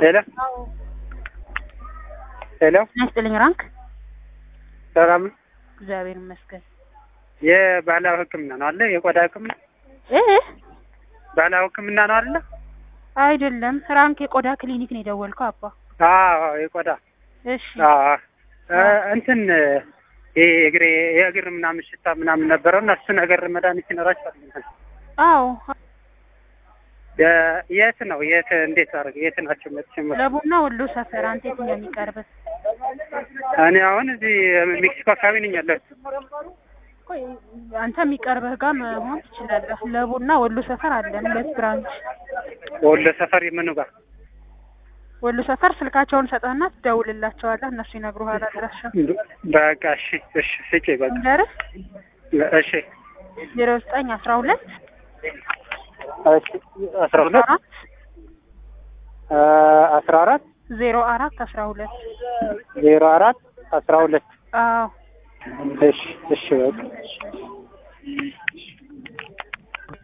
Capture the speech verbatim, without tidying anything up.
ሄሎ ሄሎ ናስጥልኝ ራንክ ሰላም እግዚአብሔር ይመስገን። የባህላዊ ሕክምና ነው አይደል? የቆዳ ሕክምና እ ባህላዊ ሕክምና ነው አይደል? አይደለም፣ ራንክ የቆዳ ክሊኒክ ነው የደወልከው አባ? አዎ የቆዳ እሺ። አዎ እንትን ይሄ እግሬ የእግር ምናምን ሽታ ምናምን ነበረው እና እሱ ነገር መድኃኒት ይኖራችኋል? አዎ። የት ነው የት እንዴት አደረገ የት ናቸው መጥቼ ለቡና ወሎ ሰፈር። አንተ የትኛው የሚቀርብህ? እኔ አሁን እዚህ ሜክሲኮ አካባቢ ነኝ ያለሁት። ቆይ አንተ የሚቀርብህ ጋር መሆን ትችላለህ። ለቡና ወሎ ሰፈር አለን ሁለት ብራንች። ወሎ ሰፈር ምኑ ጋር? ወሎ ሰፈር ስልካቸውን ሰጠህና ትደውልላቸዋለህ፣ እነሱ ይነግሩሃል አድራሻ። በቃ እሺ እሺ ስጪ በቃ እንደርስ እሺ ዜሮ ዘጠኝ አስራ ሁለት እሺ አስራ ሁለት አስራ አራት ዜሮ አራት አስራ ሁለት ዜሮ አራት አስራ ሁለት አዎ እሺ እሺ በቃ